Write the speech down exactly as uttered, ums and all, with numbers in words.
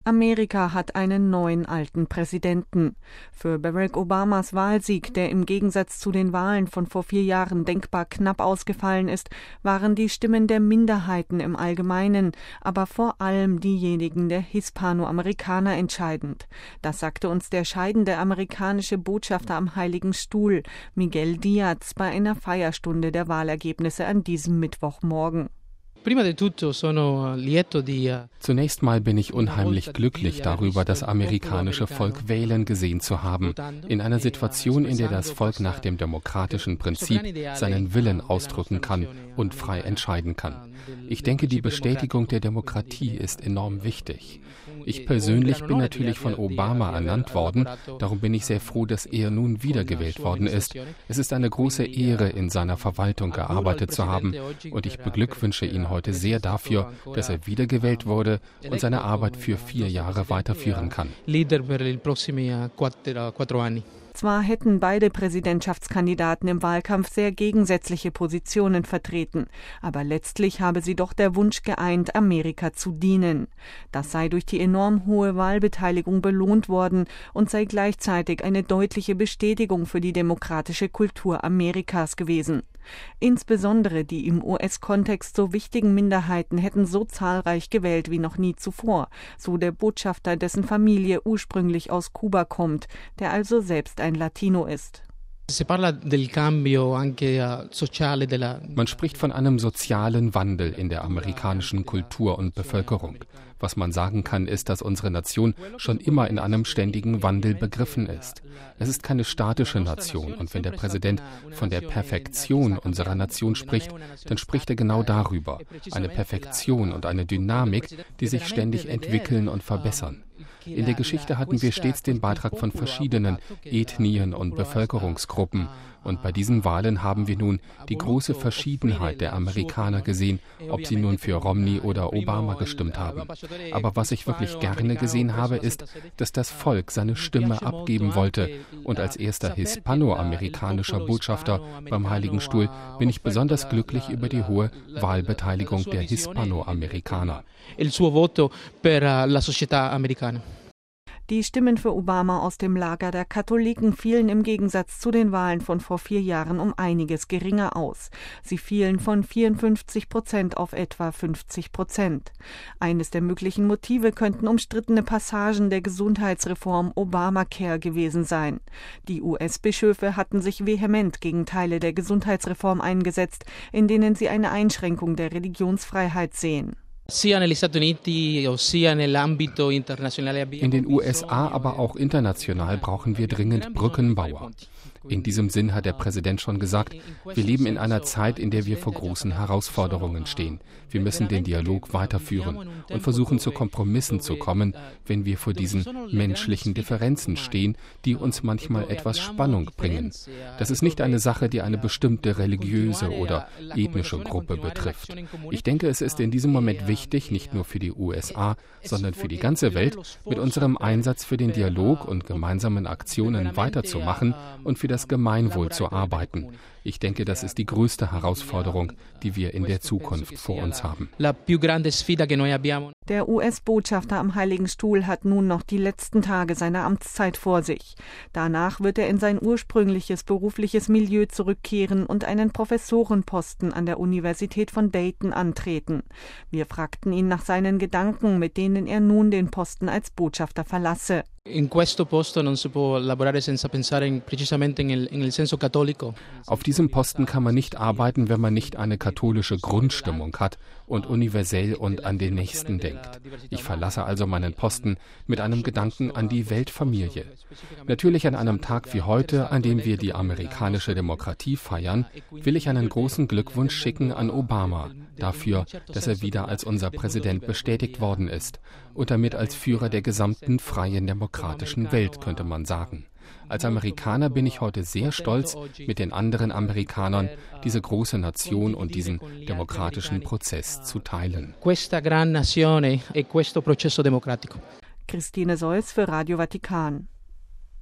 Amerika hat einen neuen alten Präsidenten. Für Barack Obamas Wahlsieg, der im Gegensatz zu den Wahlen von vor vier Jahren denkbar knapp ausgefallen ist, waren die Stimmen der Minderheiten im Allgemeinen, aber vor allem diejenigen der Hispanoamerikaner entscheidend. Das sagte uns der scheidende amerikanische Botschafter am Heiligen Stuhl, Miguel Diaz, bei einer Feierstunde der Wahlergebnisse an diesem Mittwochmorgen. Zunächst mal bin ich unheimlich glücklich darüber, das amerikanische Volk wählen gesehen zu haben, in einer Situation, in der das Volk nach dem demokratischen Prinzip seinen Willen ausdrücken kann und frei entscheiden kann. Ich denke, die Bestätigung der Demokratie ist enorm wichtig. Ich persönlich bin natürlich von Obama ernannt worden, darum bin ich sehr froh, dass er nun wiedergewählt worden ist. Es ist eine große Ehre, in seiner Verwaltung gearbeitet zu haben, und ich beglückwünsche ihn heute sehr dafür, dass er wiedergewählt wurde und seine Arbeit für vier Jahre weiterführen kann. Zwar hätten beide Präsidentschaftskandidaten im Wahlkampf sehr gegensätzliche Positionen vertreten, aber letztlich habe sie doch der Wunsch geeint, Amerika zu dienen. Das sei durch die enorm hohe Wahlbeteiligung belohnt worden und sei gleichzeitig eine deutliche Bestätigung für die demokratische Kultur Amerikas gewesen. Insbesondere die im U S-Kontext so wichtigen Minderheiten hätten so zahlreich gewählt wie noch nie zuvor, so der Botschafter, dessen Familie ursprünglich aus Kuba kommt, der also selbst ein Latino ist. Man spricht von einem sozialen Wandel in der amerikanischen Kultur und Bevölkerung. Was man sagen kann, ist, dass unsere Nation schon immer in einem ständigen Wandel begriffen ist. Es ist keine statische Nation, und wenn der Präsident von der Perfektion unserer Nation spricht, dann spricht er genau darüber. Eine Perfektion und eine Dynamik, die sich ständig entwickeln und verbessern. In der Geschichte hatten wir stets den Beitrag von verschiedenen Ethnien und Bevölkerungsgruppen. Und bei diesen Wahlen haben wir nun die große Verschiedenheit der Amerikaner gesehen, ob sie nun für Romney oder Obama gestimmt haben. Aber was ich wirklich gerne gesehen habe, ist, dass das Volk seine Stimme abgeben wollte. Und als erster hispanoamerikanischer Botschafter beim Heiligen Stuhl bin ich besonders glücklich über die hohe Wahlbeteiligung der Hispanoamerikaner. Die Stimmen für Obama aus dem Lager der Katholiken fielen im Gegensatz zu den Wahlen von vor vier Jahren um einiges geringer aus. Sie fielen von vierundfünfzig Prozent auf etwa fünfzig Prozent. Eines der möglichen Motive könnten umstrittene Passagen der Gesundheitsreform Obamacare gewesen sein. Die U S-Bischöfe hatten sich vehement gegen Teile der Gesundheitsreform eingesetzt, in denen sie eine Einschränkung der Religionsfreiheit sehen. In den U S A, aber auch international brauchen wir dringend Brückenbauer. In diesem Sinn hat der Präsident schon gesagt, wir leben in einer Zeit, in der wir vor großen Herausforderungen stehen. Wir müssen den Dialog weiterführen und versuchen, zu Kompromissen zu kommen, wenn wir vor diesen menschlichen Differenzen stehen, die uns manchmal etwas Spannung bringen. Das ist nicht eine Sache, die eine bestimmte religiöse oder ethnische Gruppe betrifft. Ich denke, es ist in diesem Moment wichtig, nicht nur für die U S A, sondern für die ganze Welt, mit unserem Einsatz für den Dialog und gemeinsamen Aktionen weiterzumachen und für das das Gemeinwohl zu arbeiten. Ich denke, das ist die größte Herausforderung, die wir in der Zukunft vor uns haben. Der U S-Botschafter am Heiligen Stuhl hat nun noch die letzten Tage seiner Amtszeit vor sich. Danach wird er in sein ursprüngliches berufliches Milieu zurückkehren und einen Professorenposten an der Universität von Dayton antreten. Wir fragten ihn nach seinen Gedanken, mit denen er nun den Posten als Botschafter verlasse. Auf diesem Posten kann man nicht arbeiten, wenn man nicht eine katholische Grundstimmung hat und universell und an den Nächsten denkt. Ich verlasse also meinen Posten mit einem Gedanken an die Weltfamilie. Natürlich an einem Tag wie heute, an dem wir die amerikanische Demokratie feiern, will ich einen großen Glückwunsch schicken an Obama dafür, dass er wieder als unser Präsident bestätigt worden ist und damit als Führer der gesamten freien demokratischen Welt, könnte man sagen. Als Amerikaner bin ich heute sehr stolz, mit den anderen Amerikanern diese große Nation und diesen demokratischen Prozess zu teilen. Christine Seuss für Radio Vatikan.